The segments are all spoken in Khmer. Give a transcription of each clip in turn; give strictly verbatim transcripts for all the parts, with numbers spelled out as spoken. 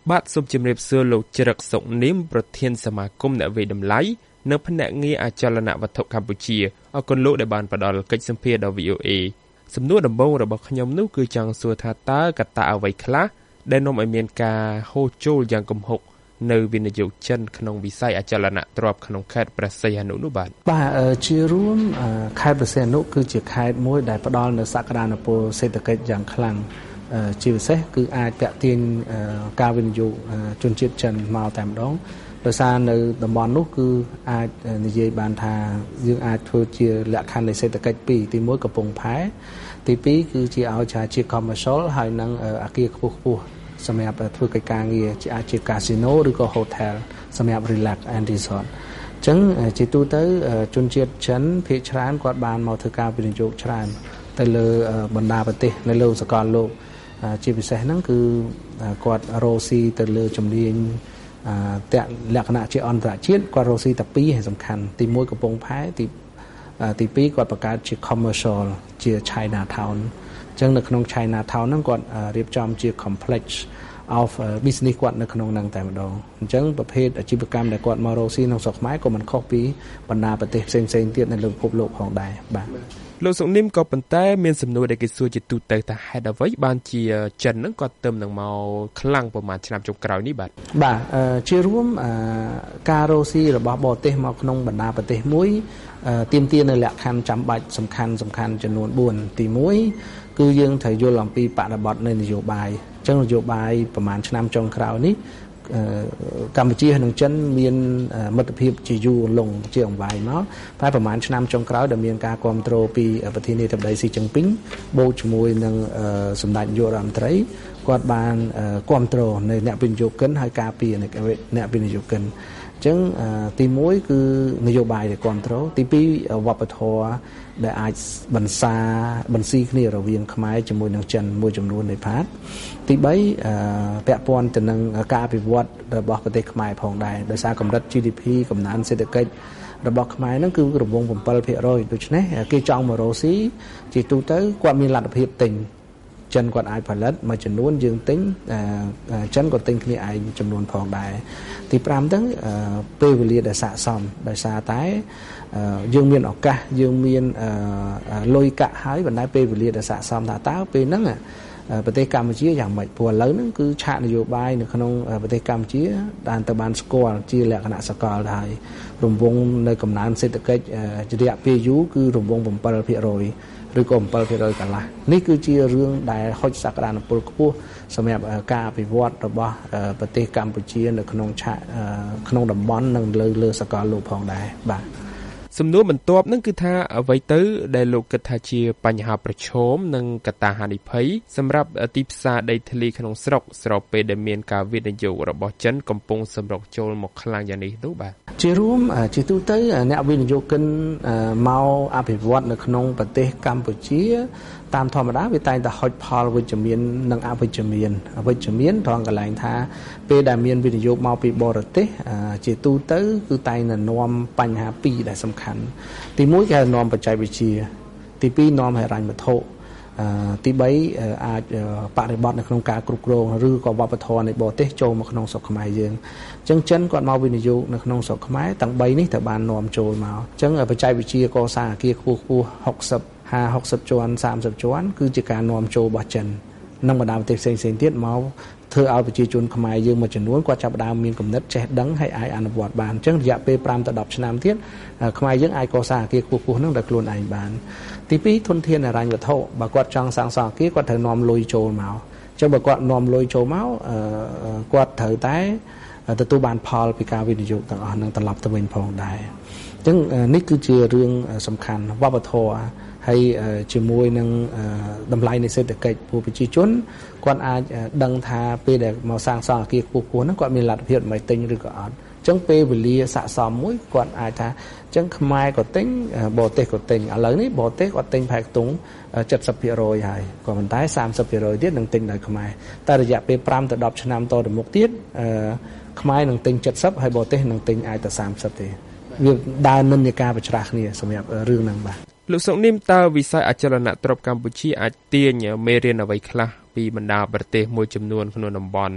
បាទសូមជម្រាបសួរលោកជ្រឹកសុកនីមប្រធានសមាគមអ្នកវិតម្លៃនៅផ្នែកងារអចលនវត្ថុកម្ពុជាអរគុណលោកដែលបានផ្ដល់កិច្ចសម្ភារដល់ វី អូ เอ សំណួរដំបូងរបស់ខ្ញុំនោះគឺចង់សួរថាតើកត្តាអ្វីខ្លះដែលនាំឲ្យមានការហូរចូលយ៉ាងគំហុកនៅវិនិយោគចិនក្នុងវិស័យអចលនទ្រព្យក្នុងខេត្តព្រះសីហនុនោះបាទបាទជារួមខេត្តព្រះសីហនុគឺជាខេត្តមួយដែលផ្ដល់នូវសក្តានុពលសេដ្ឋកិច្ចយ៉ាងខ្លាំងជាពិសេសគឺអាចតាក់ទាញការវិនិយោគជនជាតិចិនមកតែម្ដងដោយសារនៅតំបន់នោះគឺអាចនិយាយបានថាយើងអាចធ្វើជាលក្ខខណ្ឌនៃសេដ្ឋកិច្ចពីរទីមួយកំពង់ផែទីពីរគឺជាឲ្យជា commercial ហើយនឹងអគារខ្ពស់ខ្ពស់សម្រាប់ធ្វើកិច្ចការងារជាអាចជា casino ឬក៏ hotel សម្រាប់ relax and resort អញ្ចឹងជាទូទៅជនជាតិចិនភាគច្រើនគាត់បានមកធ្វើការវិនិយោគច្រើនទៅលើបណ្ដាប្រទេសនៅលើសកលលោកជាពិសេសហ្នឹងគឺគាត់រកស៊ីទៅលើជំនាញតែលក្ខណៈជាអន្តរជាតិគាត់រកស៊ីតែពីរហើយសំខាន់ទីមួយកំពង់ផែទីទីពីរគាត់បង្កើតជា commercial ជា China Town អញ្ចឹងនៅក្នុង China Town ហ្នឹងគាត់រៀបចំជា complex of business គាត់នៅក្នុងហ្នឹងតែម្ដងអញ្ចឹងប្រភេទអាជីវកម្មដែលគាត់មករកស៊ីក្នុងស្រុកខ្មែរក៏មិនខុសពីបណ្ដាប្រទេសផ្សេងៗទៀតនៅលើពិភពលោកផងដែរបាទលោកសុកនីមក៏ប៉ុន្តែមានសំណួរដែលគេសួរជាទូទៅថាហេតុអ្វីបានជាចិនហ្នឹងគាត់ទៅនឹងមកខ្លាំងប្រហែលឆ្នាំចុងក្រោយនេះបាទបាទជារួមការរកស៊ីរបស់បរទេសមកក្នុងបណ្ដាប្រទេសមួយទាមទារនៅលក្ខខណ្ឌចាំបាច់សំខាន់សំខាន់ចំនួនបួនទីមួយគឺយើងត្រូវយល់អំពីបរិបទនៃនយោបាយអញ្ចឹងនយោបាយប្រហែលឆ្នាំចុងក្រោយនេះកម្ពុជានិងចិនមានមិត្តភាពជាយូរលង់ជាអង្វែងមកតែប្រហែលឆ្នាំចុងក្រោយដែលមានការគ្រប់គ្រងពីប្រធានាធិបតីស៊ីជីនពីងបូកជាមួយនឹងសម្ដេចនាយករដ្ឋមន្ត្រីគាត់បានគ្រប់គ្រងនៅអ្នកវិនិយោគិនហើយការពារអ្នកវិនិយោគិនអញ្ចឹងទីមួយគឺនយោបាយដែលគ្រប់គ្រងទីពីរវប្បធម៌ដែលអាចបន្សាបន្ស៊ីគ្នារវាងខ្មែរជាមួយនឹងចិនមួយចំនួននៃផាតទីបីពាក់ព័ន្ធទៅនឹងការអភិវឌ្ឍរបស់ប្រទេសខ្មែរផងដែរដោយសារកម្រិត ជី ឌី ភី កំណើនសេដ្ឋកិច្ចរបស់ខ្មែរហ្នឹងគឺរង្វង់ bảyភាគរយ ដូច្នេះគេចង់មករកស៊ីជាទូទៅគាត់មានលទ្ធភាពទិញចិនគាត់អាចផលិតមួយចំនួនយើងទិញចិនក៏ទិញគ្នាឯងចំនួនផងដែរទីប្រាំហ្នឹងពេលវេលាដែលស័ក្តិសមដោយសារតែយើងមានឱកាសយើងមានលុយកាក់ហើយប៉ុន្តែពេលវេលាដែលស័ក្តិសមថាតើពេលហ្នឹងប្រទេសកម្ពុជាយ៉ាងម៉េចព្រោះឥឡូវហ្នឹងគឺឆាកនយោបាយនៅក្នុងប្រទេសកម្ពុជាបានទៅបានស្គាល់ជាលក្ខណៈសកលហើយរង្វង់នៅកំណើនសេដ្ឋកិច្ចរយៈពេលយូរគឺរង្វង់ bảyភាគរយ ឬក៏ bảyភាគរយ កន្លះនេះគឺជារឿងដែលហុចសក្តានុពលខ្ពស់សម្រាប់ការអភិវឌ្ឍរបស់ប្រទេសកម្ពុជានៅក្នុងឆាកក្នុងតំបន់និងលើលើសកលលោកផងដែរបាទសំណួរបន្ទាប់ហ្នឹងគឺថាអ្វីទៅដែលលោកគិតថាជាបញ្ហាប្រឈមនិងកត្តាហានិភ័យសម្រាប់ទីផ្សារដីធ្លីក្នុងស្រុកស្របពេលដែលមានការវិនិយោគរបស់ចិនកំពុងសម្រុកចូលមកខ្លាំងយ៉ាងនេះនោះបាទជារួមជាទូទៅអ្នកវិនិយោគិនមកអភិវឌ្ឍនៅក្នុងប្រទេសកម្ពុជាតាមធម្មតាវាតែងតែហុចផលវិជ្ជមាននិងអវិជ្ជមានអវិជ្ជមានត្រង់កន្លែងថាពេលដែលមានវិនិយោគមកពីបរទេសជាទូទៅគឺតែងតែនាំបញ្ហាពីរដែលសំខាន់ទីមួយគេនាំបច្ចេកវិទ្យាទីពីរនាំហិរញ្ញវត្ថុទីបីអាចបរិបត្តិនៅក្នុងការគ្រប់គ្រងឬក៏វប្បធម៌នៃបរទេសចូលមកក្នុងស្រុកខ្មែរយើងអញ្ចឹងចិនគាត់មកវិនិយោគនៅក្នុងស្រុកខ្មែរទាំងបីនេះត្រូវបាននាំចូលមកអញ្ចឹងបច្ចេកវិទ្យាកសាងអគារខ្ពស់ខ្ពស់หกสิบ ห้า หกสิบជាន់ សាមសិបជាន់គឺជាការនាំចូលរបស់ចិននិងបណ្ដាប្រទេសផ្សេងៗទៀតមកធ្វើឲ្យប្រជាជនខ្មែរយើងមួយចំនួនគាត់ចាប់ផ្ដើមមានគំនិតចេះដឹងហើយអាចអនុវត្តបានអញ្ចឹងរយៈពេល 5 ទៅ 10 ឆ្នាំទៀតខ្មែរយើងអាចកសាងអគារខ្ពស់ៗហ្នឹងដោយខ្លួនឯងបានទីពីរធនធានហិរញ្ញវត្ថុបើគាត់ចង់សាងសង់អគារគាត់ត្រូវនាំលុយចូលមកអញ្ចឹងបើគាត់នាំលុយចូលមកគាត់ត្រូវតែទទួលបានផលពីការវិនិយោគទាំងអស់ហ្នឹងត្រឡប់ទៅវិញផងដែរអញ្ចឹងនេះគឺជារឿងសំខាន់វប្បធម៌ហើយជាមួយនឹងតម្លៃនៃសេដ្ឋកិច្ចពលប្រជាជនគាត់អាចដឹងថាពេលដែលមកសាងសង់អគារខ្ពស់ៗហ្នឹងគាត់មានលទ្ធភាពមិនទិញឬក៏អត់អញ្ចឹងពេលវេលាស័ក្តិសមមួយគាត់អាចថាអញ្ចឹងខ្មែរក៏ទិញបរទេសក៏ទិញឥឡូវនេះបរទេសគាត់ទិញផែខ្ទង់ 70ភាគរយ ហើយក៏ប៉ុន្តែ 30ភាគរយ ទៀតនឹងទិញដោយខ្មែរតែរយៈពេល 5 ទៅ 10 ឆ្នាំតទៅមុខទៀតខ្មែរនឹងទិញ 70 ហើយបរទេសនឹងទិញអាចតែ 30 ទេវាដើរនិន្នាការប្រច្រាស់គ្នាសម្រាប់រឿងហ្នឹងបាទលោកសុកនីមតើវិស័យអចលនទ្រព្យកម្ពុជាអាចទាញមេរៀនអ្វីខ្លះពីបណ្ដាប្រទេសមួយចំនួនក្នុងតំបន់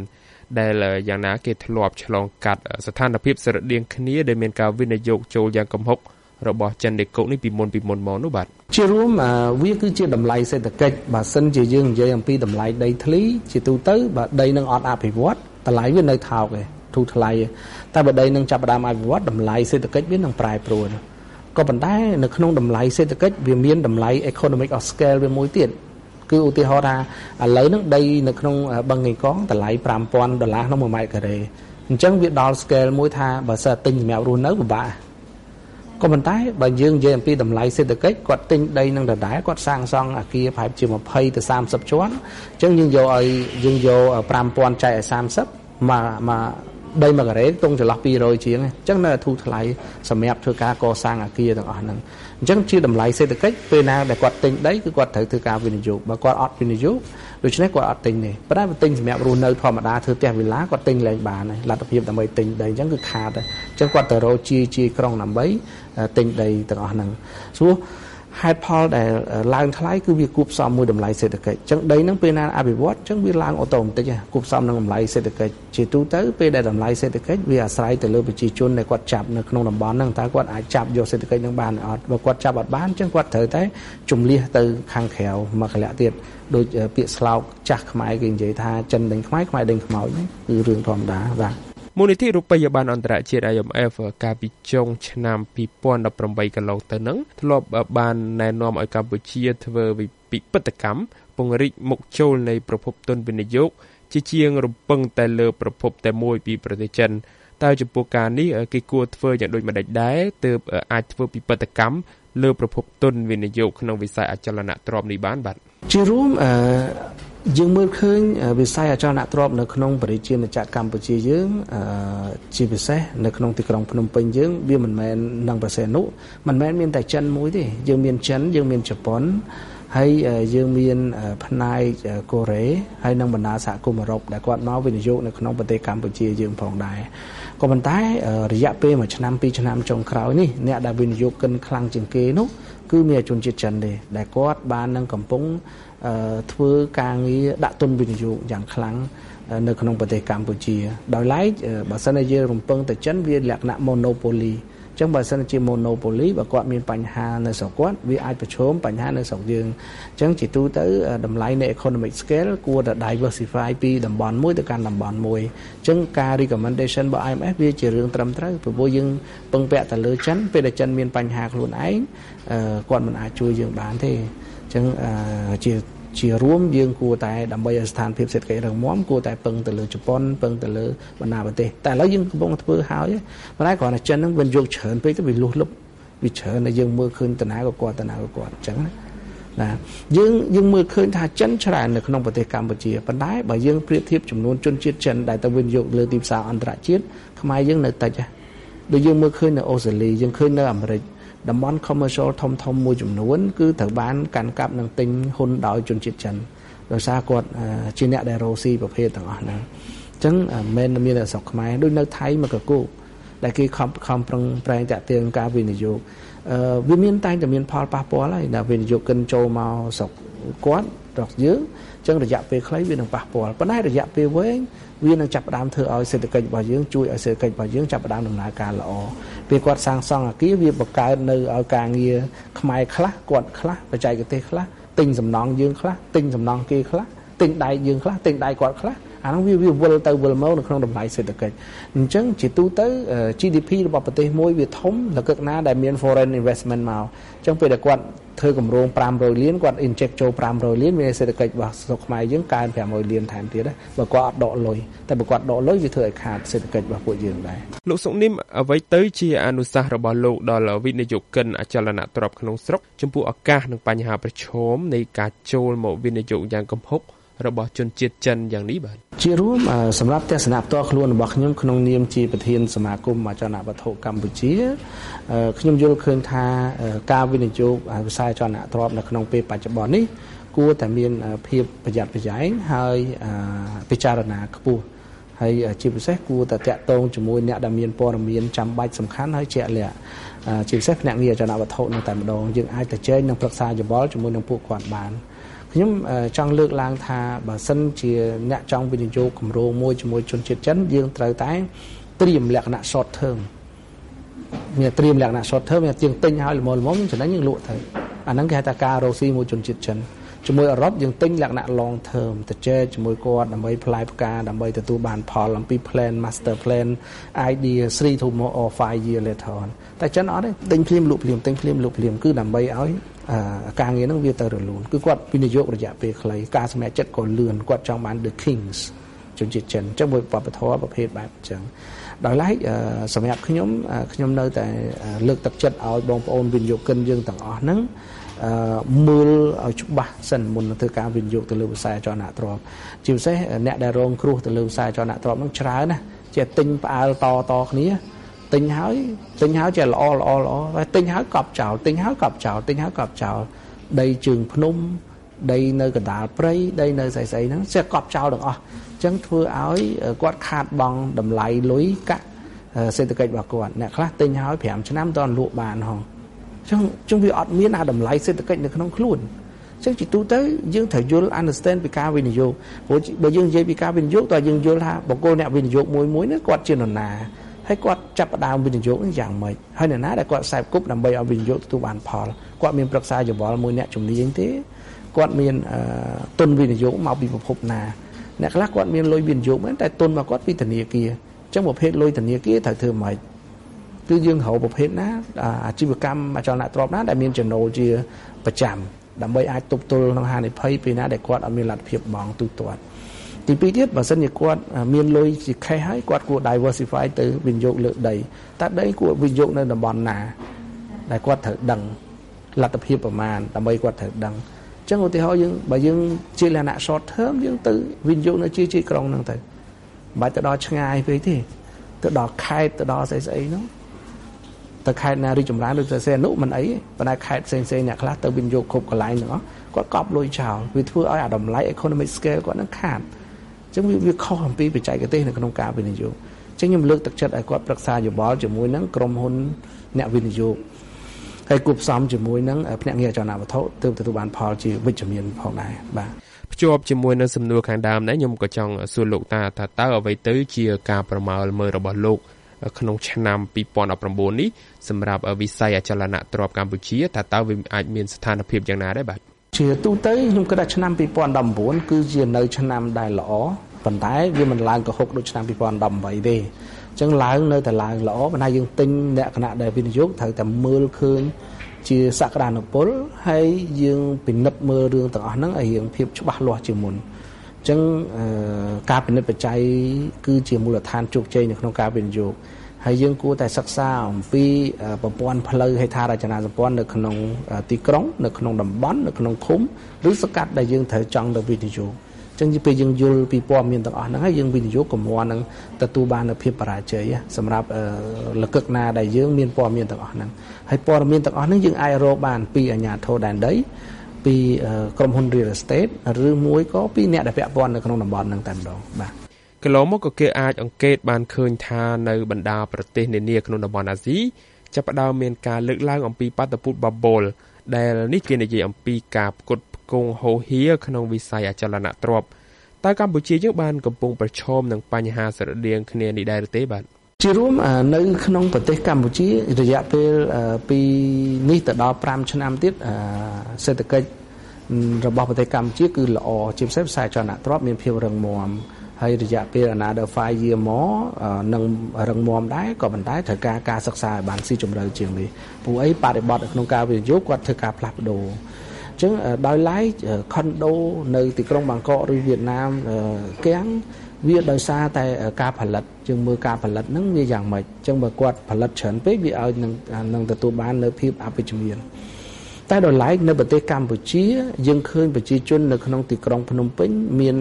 ដែលយ៉ាងណាគេធ្លាប់ឆ្លងកាត់ស្ថានភាពស្រដៀងគ្នាដែលមានការវិនិយោគចូលយ៉ាងគំហុករបស់ចិនដីគោកនេះពីមុនពីមុនមកនោះបាទជារួមវាគឺជាតម្លៃសេដ្ឋកិច្ចបើសិនជាយើងនិយាយអំពីតម្លៃដីធ្លីជាទូទៅបើដីនឹងអត់អភិវឌ្ឍតម្លៃវានៅថោកឯងធូរថ្លៃតែបើដីនឹងចាប់ផ្ដើមអភិវឌ្ឍតម្លៃសេដ្ឋកិច្ចវានឹងប្រែប្រួលក៏ប៉ុន្តែនៅក្នុងតម្លៃសេដ្ឋកិច្ចវាមានតម្លៃ economic of scale វាមួយទៀតគឺឧទាហរណ៍ថាឥឡូវហ្នឹងដីនៅក្នុងបឹងកេងកងតម្លៃfive thousandដុល្លារក្នុងoneម៉ែត្រការ៉េអញ្ចឹងវាដល់ scale មួយថាបើសិនទិញសម្រាប់រស់នៅពិបាកក៏ប៉ុន្តែបើយើងនិយាយអំពីតម្លៃសេដ្ឋកិច្ចគាត់ទិញដីនឹងដដែលគាត់សាងសង់អគារប្រហែលជាtwentyទៅthirtyជាន់អញ្ចឹងយើងយកឲ្យយើងយកfive thousandចែកឲ្យthirtyមកមកដីមួយការ៉េទងចន្លោះtwo hundredជាងអញ្ចឹងនៅធូរថ្លៃសម្រាប់ធ្វើការកសាងអគារទាំងអស់ហ្នឹងអញ្ចឹងជាតម្លៃសេដ្ឋកិច្ចពេលណាដែលគាត់ទិញដីគឺគាត់ត្រូវធ្វើការវិនិយោគបើគាត់អត់វិនិយោគដូច្នេះគាត់អត់ទិញទេប៉ុន្តែបើទិញសម្រាប់រស់នៅធម្មតាធ្វើផ្ទះវិឡាគាត់ទិញលែងបានហើយលទ្ធភាពដើម្បីទិញដីអញ្ចឹងគឺខាតហើយអញ្ចឹងគាត់ទៅរកជាជាក្រុងដើម្បីទិញដីទាំងអស់ហ្នឹងព្រោះហេតុផលដែលឡើងថ្លៃគឺវាគួបផ្សំមួយតម្លៃសេដ្ឋកិច្ចអញ្ចឹងដីហ្នឹងពេលណាអភិវឌ្ឍអញ្ចឹងវាឡើងអូតូម៉ាទិកគួបផ្សំនឹងតម្លៃសេដ្ឋកិច្ចជាទូទៅពេលដែលតម្លៃសេដ្ឋកិច្ចវាអាស្រ័យទៅលើប្រជាជនដែលគាត់ចាប់នៅក្នុងតំបន់ហ្នឹងតើគាត់អាចចាប់យកសេដ្ឋកិច្ចហ្នឹងបានអត់បើគាត់ចាប់អត់បានអញ្ចឹងគាត់ត្រូវតែជំលះទៅខាងក្រៅមួយកលៈទៀតដូចពាក្យស្លោកចាស់ខ្មែរគេនិយាយថាចិនដេញខ្មែរខ្មែរដេញខ្មោចគឺរឿងធម្មតាបាទមូលនិធិរូបិយប័ណ្ណអន្តរជាតិ I M F កាលពីចុងឆ្នាំtwo thousand eighteenកន្លងទៅនឹងធ្លាប់បានណែនាំឲ្យកម្ពុជាធ្វើពិពិធកម្មពង្រីកមុខចូលនៃប្រភពទុនវិនិយោគជាជាងរំពឹងតែលើប្រភពតែមួយពីប្រទេសចិនតើចំពោះការនេះគេគួរធ្វើយ៉ាងដូចម្តេចដែរទើបអាចធ្វើពិពិធកម្មលើប្រភពទុនវិនិយោគក្នុងវិស័យអចលនទ្រព្យនេះបានបាទជារួមអឺយើងមើលឃើញវិស័យអចលនទ្រព្យនៅក្នុងប្រជាជាតិកម្ពុជាយើងអឺជាពិសេសនៅក្នុងទីក្រុងភ្នំពេញយើងវាមិនមែននឹងប្រសេនុមិនមែនមានតែចិនមួយទេយើងមានចិនយើងមានជប៉ុនហើយយើងមានផ្នែកកូរ៉េហើយនិងបណ្ដាសហគមន៍អឺរ៉ុបដែលគាត់មកវិនិយោគនៅក្នុងប្រទេសកម្ពុជាយើងផងដែរក៏ប៉ុន្តែរយៈពេលមួយឆ្នាំពីរឆ្នាំចុងក្រោយនេះអ្នកដែលវិនិយោគកិនខ្លាំងជាងគេនោះគឺមានជនជាតិចិនទេដែលគាត់បាននឹងកំពុងធ្វើការងារដាក់ទុនវិនិយោគយ៉ាងខ្លាំងនៅក្នុងប្រទេសកម្ពុជាដោយឡែកបើសិនជាយើងរំពឹងទៅចិនវាលក្ខណៈ monopoly អញ្ចឹងបើសិនជា monopoly បើគាត់មានបញ្ហានៅស្រុកគាត់វាអាចប្រឈមបញ្ហានៅស្រុកយើងអញ្ចឹងជាទូទៅតម្លៃនៃ economic scale គួរតែ diversify ពីតំបន់មួយទៅកាន់តំបន់មួយអញ្ចឹងការ recommendation របស់ I M F វាជារឿងត្រឹមត្រូវព្រោះយើងពឹងពាក់ទៅលើចិនពេលដែលចិនមានបញ្ហាខ្លួនឯងគាត់មិនអាចជួយយើងបានទេអញ្ចឹងជាជារួមយើងគួរតែដើម្បីឲ្យស្ថានភាពសេដ្ឋកិច្ចរឹងមាំគួរតែពឹងទៅលើជប៉ុនពឹងទៅលើបណ្ដាប្រទេសតែឥឡូវយើងកំពុងធ្វើហើយប៉ុន្តែគ្រាន់តែចិនហ្នឹងវាយកច្រើនពេកទៅវាលុះលុបវាច្រើនតែយើងមើលឃើញតាណាក៏គាត់តាណាក៏គាត់អញ្ចឹងណាយើងយើងមើលឃើញថាចិនច្រើននៅក្នុងប្រទេសកម្ពុជាប៉ុន្តែបើយើងប្រៀបធៀបចំនួនជនជាតិចិនដែលទៅវិនិយោគលើទីផ្សារអន្តរជាតិខ្មែរយើងនៅតិចដូចយើងមើលឃើញនៅអូស្ត្រាលីយើងឃើញនៅអាមេរិកតំបន់ commercial ធំធំមួយចំនួនគឺត្រូវបានកាន់កាប់និងទិញហ៊ុនដោយជនជាតិចិនដោយសារគាត់ជាអ្នកដែលរកស៊ីប្រភេទទាំងអស់ហ្នឹងអញ្ចឹងមិនមែនមានតែស្រុកខ្មែរដូចនៅថៃមកកកូដែលគេខំខំប្រឹងប្រែងតាក់ទាញការវិនិយោគអឺវាមានតែតែមានផលប៉ះពាល់ហើយដែលវិនិយោគកិនចូលមកស្រុកគាត់ស្រុកយើងអញ្ចឹងរយៈពេលខ្លីវានឹងប៉ះពាល់ប៉ុន្តែរយៈពេលវែងវានឹងចាប់ផ្ដើមធ្វើឲ្យសេដ្ឋកិច្ចរបស់យើងជួយឲ្យសេដ្ឋកិច្ចរបស់យើងចាប់ផ្ដើមដំណើរការល្អពេលគាត់សាងសង់អគារវាបង្កើតនៅឲ្យការងារខ្មែរខ្លះគាត់ខ្លះបច្ចេកទេសខ្លះទិញសំណង់យើងខ្លះទិញសំណង់គេខ្លះទិញដែកយើងខ្លះទិញដែកគាត់ខ្លះអានោះវាវាវិលទៅវិលមកនៅក្នុងតម្លៃសេដ្ឋកិច្ចអញ្ចឹងជាទូទៅ G D P របស់ប្រទេសមួយវាធំលក្ខណៈដែលមាន foreign investment មកអញ្ចឹងពេលដែលគាត់ធ្វើគម្រោងfive hundredលានគាត់ inject ចូលfive hundredលានមានសេដ្ឋកិច្ចរបស់ស្រុកខ្មែរយើងកើនfive hundredលានថែមទៀតបើគាត់អត់ដកលុយតែបើគាត់ដកលុយវាធ្វើឲ្យខាតសេដ្ឋកិច្ចរបស់ពួកយើងដែរលោកសុកនីមអ្វីទៅជាអនុសាសន៍របស់លោកដល់វិនិយោគិនអចលនទ្រព្យក្នុងស្រុកចំពោះឱកាសនិងបញ្ហាប្រឈមនៃការចូលមកវិនិយោគយ៉ាងគំហុករបស់ជនជាតិចិនយ៉ាងនេះបាទជារួមសម្រាប់ទស្សនៈផ្ទាល់ខ្លួនរបស់ខ្ញុំក្នុងនាមជាប្រធានសមាគមអចលនវត្ថុកម្ពុជាខ្ញុំយល់ឃើញថាការវិនិយោគវិស័យអចលនទ្រព្យនៅក្នុងពេលបច្ចុប្បន្ននេះគួរតែមានភាពប្រយ័ត្នប្រយែងហើយពិចារណាខ្ពស់ហើយជាពិសេសគួរតែតាក់ទងជាមួយអ្នកដែលមានព័ត៌មានចាំបាច់សំខាន់ហើយជាក់លាក់ជាពិសេសភ្នាក់ងារអចលនវត្ថុនៅតែម្ដងយើងអាចទៅជែកនិងប្រឹក្សាយោបល់ជាមួយនឹងពួកគាត់បានខ្ញុំចង់លើកឡើងថាបើសិនជាអ្នកចង់វិនិយោគគម្រោងមួយជាមួយជនជាតិចិនយើងត្រូវតែត្រៀមលក្ខណៈ short term មានត្រៀមលក្ខណៈ short term មានជាងទិញឲ្យល្មមល្មមចំណេញយើងលក់ទៅអាហ្នឹងគេហៅថាការរកស៊ីមួយជនជាតិចិនជាមួយអឺរ៉ុបយើងទិញលក្ខណៈ long term ទៅជែកជាមួយគាត់ដើម្បីផ្លាយផ្កាដើម្បីទទួលបានផលអំពី plan master plan idea three to more or five year later on តែចិនអត់ទេទិញភ្លាមលក់ភ្លាមទិញភ្លាមលក់ភ្លាមគឺដើម្បីឲ្យការងារហ្នឹងវាទៅរលូនគឺគាត់វិនិយោគរយៈពេលខ្លីការសម្រេចចិត្តក៏លឿនគាត់ចង់បាន the kings ជនជាតិចិនអញ្ចឹងមួយវប្បធម៌ប្រភេទបែបអញ្ចឹងដោយឡែកសម្រាប់ខ្ញុំខ្ញុំនៅតែលើកទឹកចិត្តឲ្យបងប្អូនវិនិយោគិនយើងទាំងអស់ហ្នឹងមើលឲ្យច្បាស់សិនមុននឹងធ្វើការវិនិយោគទៅលើវិស័យអចលនទ្រព្យជាពិសេសអ្នកដែលរងគ្រោះទៅលើវិស័យអចលនទ្រព្យហ្នឹងច្រើនណាស់ចេះទិញផ្អើលតតគ្នាទិញហើយទិញហើយចេះល្អល្អល្អហើយទិញហើយកប់ចោលទិញហើយកប់ចោលទិញហើយកប់ចោលដីជើងភ្នំដីនៅកណ្ដាលព្រៃដីនៅស្អីស្អីហ្នឹងចេះកប់ចោលទាំងអស់អញ្ចឹងធ្វើឲ្យគាត់ខាតបង់តម្លៃលុយកាក់សេដ្ឋកិច្ចរបស់គាត់អ្នកខ្លះទិញហើយប្រាំឆ្នាំតលក់បានហងអញ្ចឹងជុំវាអត់មានអាតម្លៃសេដ្ឋកិច្ចនៅក្នុងខ្លួនអញ្ចឹងជាទូទៅយើងត្រូវយល់ understand ពីការវិនិយោគព្រោះបើយើងនិយាយពីការវិនិយោគតើយើងយល់ថាបុគ្គលអ្នកវិនិយោគមួយមួយនេះគាត់ជានរណាហើយគាត់ចាប់ផ្ដើមវិនិយោគនេះយ៉ាងម៉េចហើយនរណាដែលគាត់ខ្សែគប់ដើម្បីឲ្យវិនិយោគទទួលបានផលគាត់មានប្រឹក្សាយោបល់មួយអ្នកជំនាញទេគាត់មានទុនវិនិយោគមកពីប្រភពណាអ្នកខ្លះគាត់មានលុយវិនិយោគមែនតែទុនមកគាត់ពីធនាគារអញ្ចឹងប្រភេទលុយធនាគារត្រូវធ្វើម៉េចគឺយើងរកប្រភេទណាអាជីវកម្មអចលនទ្រព្យណាដែលមានចំណូលជាប្រចាំដើម្បីអាចទប់ទល់ក្នុងហានិភ័យពេលណាដែលគាត់អត់មានលទ្ធភាពបង់ទូទាត់ទីពីរទៀតបើសិនជាគាត់មានលុយជា cash ហើយគាត់គួរ diversify ទៅវិនិយោគលើដីតើដីគួរវិនិយោគនៅតំបន់ណាដែលគាត់ត្រូវដឹងលទ្ធភាពប្រមាណដើម្បីគាត់ត្រូវដឹងអញ្ចឹងឧទាហរណ៍យើងបើយើងជាលក្ខណៈ short term យើងទៅវិនិយោគនៅជាជាក្រុងហ្នឹងទៅមិនបាច់ទៅដល់ឆ្ងាយពេកទេទៅដល់ខេត្តទៅដល់ស្អីស្អីហ្នឹងទៅខេត្តណារីចម្រើនដូចសេនុមិនអីប៉ុន្តែខេត្តផ្សេងផ្សេងអ្នកខ្លះទៅវិនិយោគគ្រប់កន្លែងទាំងអស់គាត់កប់លុយចោលវាធ្វើឲ្យអាតម្លៃ economic scale គាត់នឹងខាតអញ្ចឹងវាខុសអំពីបច្ចេកទេសនៅក្នុងការវិនិយោគអញ្ចឹងខ្ញុំលើកទឹកចិត្តឲ្យគាត់ប្រឹក្សាយោបល់ជាមួយនឹងក្រុមហ៊ុនអ្នកវិនិយោគហើយគួបផ្សំជាមួយនឹងភ្នាក់ងារអចលនវត្ថុទើបទទួលបានផលជាវិជ្ជមានផងដែរបាទភ្ជាប់ជាមួយនឹងសំណួរខាងដើមនេះខ្ញុំក៏ចង់សួរលោកតាថាតើអ្វីទៅជាការប្រមាលមើលរបស់លោកក្នុងឆ្នាំពីរពាន់ដប់ប្រាំបួននេះសម្រាប់វិស័យអចលនទ្រព្យកម្ពុជាថាតើវាអាចមានស្ថានភាពយ៉ាងណាដែរបាទជាទូទៅខ្ញុំគិតថាឆ្នាំពីរពាន់ដប់ប្រាំបួនគឺជានៅឆ្នាំដែលល្អប៉ុន្តែវាមិនឡើងកុហកដូចឆ្នាំពីរពាន់ដប់ប្រាំបីទេអញ្ចឹងឡើងនៅតែឡើងល្អប៉ុន្តែយើងទិញលក្ខណៈដែលវិនិយោគត្រូវតែមើលឃើញជាសក្តានុពលហើយយើងពិនិត្យមើលរឿងទាំងអស់ហ្នឹងឲ្យរៀងភាពច្បាស់លាស់ជាមុនអញ្ចឹងការពិនិត្យបច្ច័យគឺជាមូលដ្ឋានជោគជ័យនៅក្នុងការវិនិយោគហើយយើងគួរតែសិក្សាអំពីប្រព័ន្ធផ្លូវហេដ្ឋារចនាសម្ព័ន្ធនៅក្នុងទីក្រុងនៅក្នុងតំបន់នៅក្នុងឃុំឬសកាត់ដែលយើងត្រូវចង់ទៅវិនិយោគអញ្ចឹងពេលយើងយល់ពីព័ត៌មានទាំងអស់ហ្នឹងហើយយើងវិនិយោគកុំឲ្យនឹងទទួលបាននូវភាពបរាជ័យសម្រាប់លក្ខណៈដែលយើងមានព័ត៌មានទាំងអស់ហ្នឹងហើយព័ត៌មានទាំងអស់ហ្នឹងយើងអាចរកបានពីអាជ្ញាធរដែនដីពីក្រុមហ៊ុន real estate ឬមួយក៏ពីអ្នកដែលពាក់ព័ន្ធនៅក្នុងតំបន់ហ្នឹងតែម្ដងបាទកន្លងមកក៏គេអាចអង្កេតបានឃើញថានៅបណ្ដាប្រទេសនានាក្នុងតំបន់អាស៊ីចាប់ផ្ដើមមានការលើកឡើងអំពីបាតុភូត bubble ដែលនេះគេនិយាយអំពីការផ្គត់ផ្គង់ហូរហៀក្នុងវិស័យអចលនទ្រព្យតើកម្ពុជាយើងបានកំពុងប្រឈមនឹងបញ្ហាស្រដៀងគ្នានេះដែរទេបាទជារួមនៅក្នុងប្រទេសកម្ពុជារយៈពេលពីនេះទៅដល់ប្រាំឆ្នាំទៀតសេដ្ឋកិច្ចរបស់ប្រទេសកម្ពុជាគឺល្អជាពិសេសវិស័យអចលនទ្រព្យមានភាពរឹងមាំហើយរយៈពេល another five year មកនឹងរឹងមាំដែរក៏ប៉ុន្តែត្រូវការការសិក្សាឲ្យបានស៊ីជម្រៅជាងនេះព្រោះអីបរិបទនៅក្នុងការវិនិយោគគាត់ធ្វើការផ្លាស់ប្ដូរអញ្ចឹងដោយឡែក condo នៅទីក្រុងបាងកកឬវៀតណាមគាំងវាដោយសារតែការផលិតយើងមើលការផលិតហ្នឹងវាយ៉ាងម៉េចអញ្ចឹងបើគាត់ផលិតច្រើនពេកវាឲ្យនឹងនឹងទទួលបាននៅភាពអវិជ្ជមានតែដោយឡែកនៅប្រទេសកម្ពុជាយើងឃើញប្រជាជននៅក្នុងទីក្រុងភ្នំពេញមាន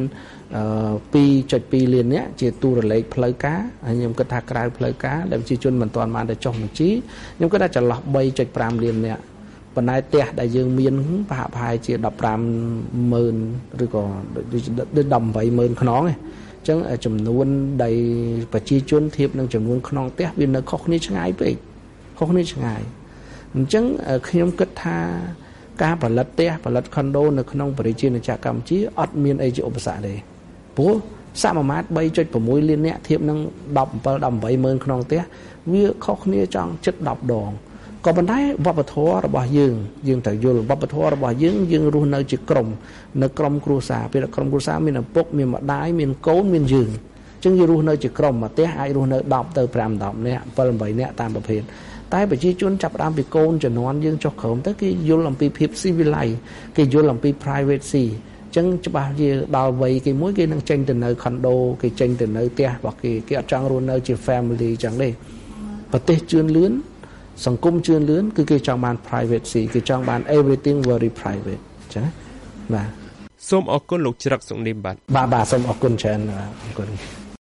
two point twoលាននាក់ជាទូរលេខផ្លូវការហើយខ្ញុំគិតថាក្រៅផ្លូវការដែលប្រជាជនមិនទាន់បានទៅចុះបញ្ជីខ្ញុំគិតថាចន្លោះthree point fiveលាននាក់ប៉ុន្តែផ្ទះដែលយើងមានប្រហែលប្រហែលជាfifteenម៉ឺនឬក៏eighteenម៉ឺនខ្នងឯងអញ្ចឹងចំនួនដែលប្រជាជនធៀបនឹងចំនួនខ្នងផ្ទះវានៅខុសគ្នាឆ្ងាយពេកខុសគ្នាឆ្ងាយអញ្ចឹងខ្ញុំគិតថាការផលិតផ្ទះផលិតខុនដូនៅក្នុងប្រជាជាតិកម្ពុជាអត់មានអីជាឧបសគ្គទេព្រោះសមាមាត្រ 3.6 លាននាក់ធៀបនឹង 17 18ម៉ឺនក្នុងផ្ទះវាខុសគ្នាចង់ជិត10ដងក៏ប៉ុន្តែវប្បធម៌របស់យើងយើងត្រូវយល់វប្បធម៌របស់យើងយើងរស់នៅជាក្រុមនៅក្រុមគ្រួសារពេលក្រុមគ្រួសារមានឪពុកមានម្ដាយមានកូនមានយើងអញ្ចឹងយើងរស់នៅជាក្រុមមួយផ្ទះអាចរស់នៅ10ទៅ5 10នាក់ 7 8នាក់តាមប្រភេទតែប្រជាជនចាប់ផ្ដើមពីកូនជំនាន់យើងចុះក្រោមទៅគេយល់អំពីភាព civilized គេយល់អំពី privacy អញ្ចឹងច្បាស់ជាដល់វ័យគេមួយគេនឹងចេញទៅនៅ condo គេចេញទៅនៅផ្ទះរបស់គេគេអត់ចង់រស់នៅជា family អញ្ចឹងទេប្រទេសជឿនលឿនសង្គមជឿនលឿនគឺគេចង់បាន privacy គេចង់បាន everything very private អញ្ចឹងបាទសូមអរគុណលោកច្រឹកសុខនិមបាទបាទបាទសូមអរគុណច្រើនអរគុណ